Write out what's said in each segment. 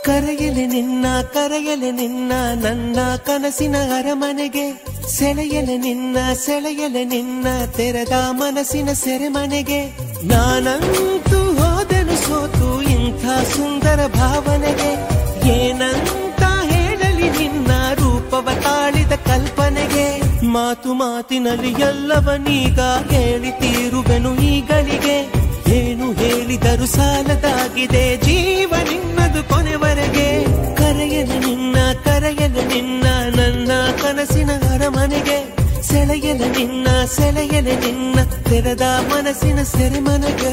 ಕರೆಯಲೆ ನಿನ್ನ ನನ್ನ ಕನಸಿನ ಅರಮನೆಗೆ, ಸೆಳೆಯಲೆ ನಿನ್ನ ತೆರೆದ ಮನಸ್ಸಿನ ಸೆರೆಮನೆಗೆ. ನಾನಂತೂ ಹೋದೆನು ಸೋತು ಇಂಥ ಸುಂದರ ಭಾವನೆಗೆ, ಏನಂತ ಹೇಳಲಿ ನಿನ್ನ ರೂಪವ ತಾಳಿದ ಕಲ್ಪನೆಗೆ. ಮಾತಿನಲ್ಲಿ ಎಲ್ಲವನೀಗ ಹೇಳಿ ತೀರುವೆನು ಈಗಳಿಗೆ, ಏನು ಹೇಳಿದರು ಸಾಲದಾಗಿದೆ ಜೀವ ನಿನ್ನದು ಕೊನೆವರೆಗೆ. ಕರೆಯಲು ನಿನ್ನ ನನ್ನ ಕನಸಿನ ಅರಮನೆಗೆ, ಸೆಳೆಯಲು ನಿನ್ನ ತೆರೆದ ಮನಸ್ಸಿನ ಸೆರೆಮನೆಗೆ.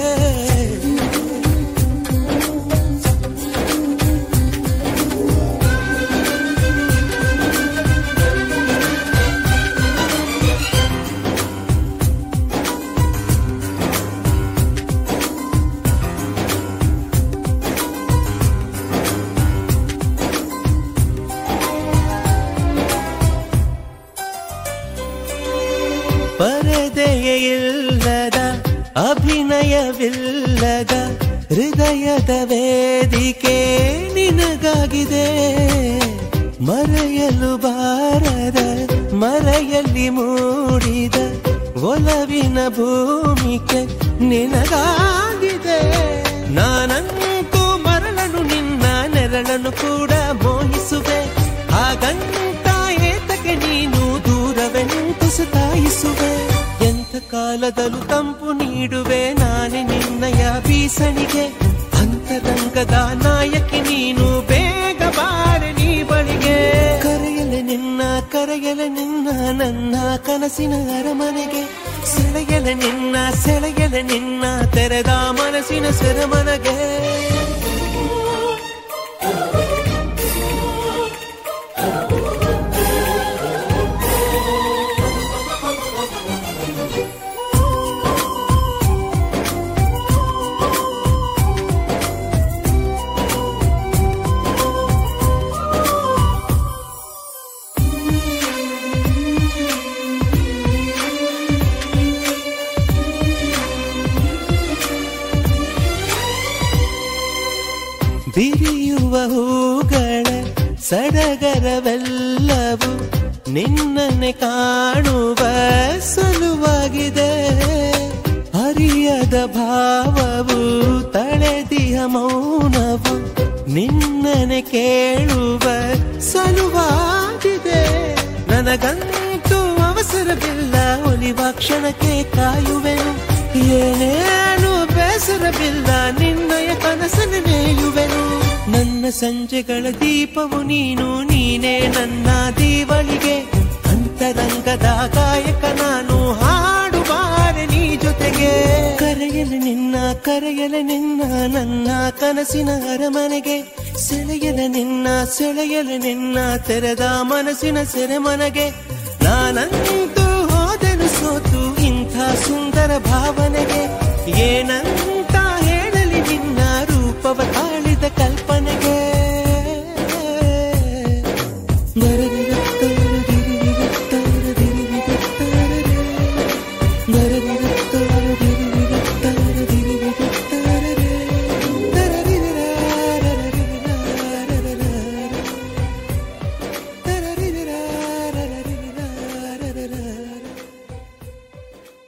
ಪರದೆಯಿಲ್ಲದ ಅಭಿನಯವಿಲ್ಲದ ಹೃದಯದ ವೇದಿಕೆ ನಿನಗಾಗಿದೆ. ಮರೆಯಲು ಬಾರದ ಮರೆಯಲ್ಲಿ ಮೂಡಿದ ಒಲವಿನ ಭೂಮಿಕೆ ನಿನಗಾಗಿದೆ. ನಾನಂತೂ ಮರಳನು ನಿನ್ನ ನೆರಳನ್ನು ಕೂಡ ಮೋಹಿಸುವೆ, ಹಾಗಂತ ಏತಕ್ಕೆ ನೀನು ದೂರವೆಂತು ಸತಾಯಿಸುವೆ. ಎಂಥ ಕಾಲದಲ್ಲೂ ತಂಪು ನೀಡುವೆ ನಾನೇ ನಿನ್ನಯ ಬೀಸಣಿಗೆ, ಅಂತರಂಗದ ನಾಯಕಿ ನೀನು ಬೇಗ ಬಾರೆ ನೀ ಬಳಿಗೆ. ಕರೆಯಲೆ ನಿನ್ನ ನನ್ನ ಕನಸಿನ ಅರಮನೆಗೆ, ಸೆಳೆಯಲೆ ನಿನ್ನ ತೆರೆದ ಮನಸ್ಸಿನ ಸೆರೆಮನೆಗೆ. ಬಿರಿಯುವ ಹೂಗಳ ಸಡಗರವೆಲ್ಲವೂ ನಿನ್ನನ್ನೇ ಕಾಣುವ ಸಲುವಾಗಿದೆ. ಅರಿಯದ ಭಾವವು ತಳೆದಿಯ ಮೌನವು ನಿನ್ನನ್ನೇ ಕೇಳುವ ಸಲುವಾಗಿದೆ. ನನಗಂತೂ ಅವಸರವಿಲ್ಲ, ಒಲಿವ ಕ್ಷಣಕ್ಕೆ ಕಾಯುವೆನು. ಏನೇನು ಬೇಸರವಿಲ್ಲ, ನಿನ್ನಯ ಕನಸನ್ನು ನೇಯುವೆನು. ನನ್ನ ಸಂಜೆಗಳ ದೀಪವು ನೀನೇ ನನ್ನ ದೀವಳಿಗೆ, ಅಂತರಂಗದ ಗಾಯಕ ನಾನು ಹಾಡುವಾರೆ ನೀ ಜೊತೆಗೆ. ಕರೆಯಲು ನಿನ್ನ ನನ್ನ ಕನಸಿನ ಅರಮನೆಗೆ, ಸೆಳೆಯಲು ನಿನ್ನ ತೆರೆದ ಮನಸ್ಸಿನ ಸೆರೆಮನೆಗೆ. ನಾನಂತೂ ಹೋದೆನು ಸೋತು ಇಂಥ ಸುಂದರ ಭಾವನೆಗೆ, ಏನಂತ